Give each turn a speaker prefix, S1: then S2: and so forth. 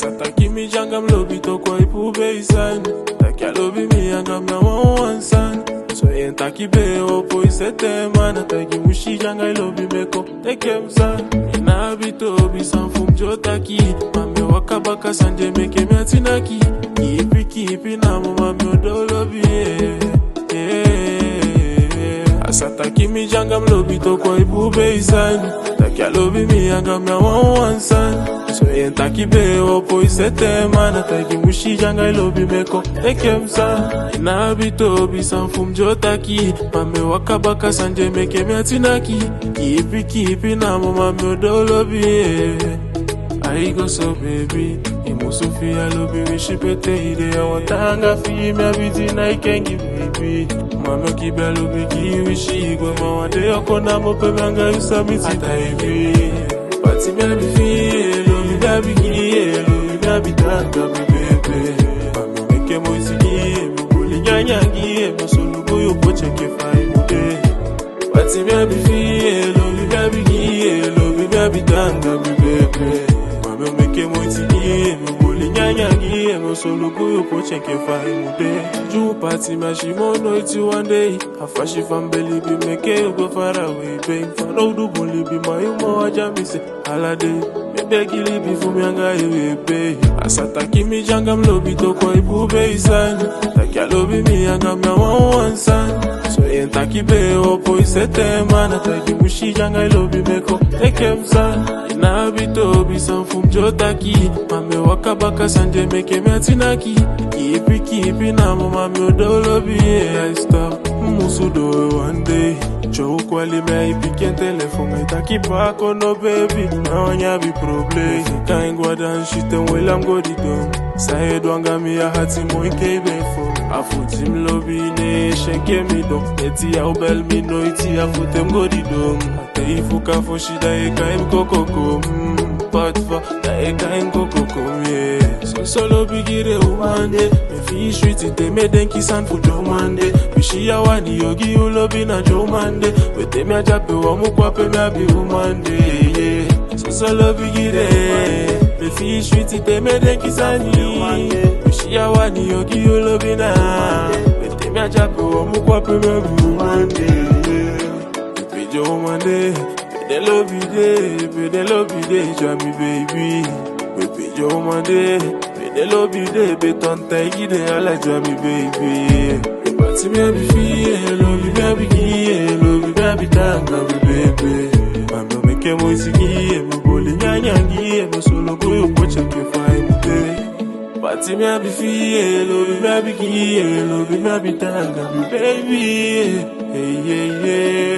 S1: Asataki mi jangam lobi to kwa ipu beisan. Taki alobi mi yangam na one son. So yentaki be opo isete mana. Taki mushi janga ilobi meko tekem san. Ina abito bisan fum jotaki. Mame wakabaka sanje meke miatinaki. Kipi na mami odolobi Asataki mi jangam lobi to kwa ipu beisan. Taki alobi mi yangam na one son. So yentaki be opo isete mana. Taki mushi janga ilobi meko tekem san. Ina abito bisan fum jotaki. Mame wakabaka sanje meke miatinaki. Kipi na mami odolobi I go so baby Sofia lobi wishipete ide ya watanga fi mi abiti na ikengi baby Mama kibe lobi ki wishi Gwe mawade yoko na mope manga yusabiti taibi Pati mi abifi lobi babi ki Lobi babi tanga mi bebe Mami meke moisi ki Mbuli nyanyangi Masolugo yopo cheke fai mude Pati mi abifi lobi babi ki Lobi babi tanga mi bebe Mami meke moisi ki Nyanyangi emo solo kuyo po chenke fa imude Ju pati mashimono iti one day Afashi fambeli bi meke you go far away babe Fano udubu libi mayumo wajamise Alade Mebegi libi fumianga iwe babe Asataki mi jangam lobi to kwa ipu beisan Taki alobi mi yangam na one son So yentaki be opo isete mana Taki mushi janga ilobi meko tekem san Ina abito bisan fum jotaki Mame wakabaka sanje meke miatinaki Kipi na mami odolobi I stop musu do one day Chow kwali me ipiken telefon Itaki pako no baby Na wanya bi problem Fika ingwa dan shiten well I'm godi dom Saye dwanga mi ya hati mo inke befo Afutim lobi ne shenke mi dom Eti ya ubel mi no iti afutem godi dom Ate ifuka fo shida eka im kokoko Patva na eka im kokoko So solo bigire umande Me fi shwiti te me denki san fu jomande Bishi ya wani yogi ulobi na jomande Wete me ajape wa mukwape me abi umande So solo bigire Me fi shwiti te me denki sani Bishi ya wani yogi ulobi na Wete me ajape wa mukwape me abi umande Pepe jomande Pede lobi de jami baby Pepe jomande Pede lobi de beton taigi de ala jami baby Pati mi abifi lobi baby ki Lobi baby tanga mi baby Mami meke moisi ki Mboli nyanyangi Msolo kuyo pocha kefai mute Pati mi abifi lobi baby ki Lobi baby tanga mi baby Hey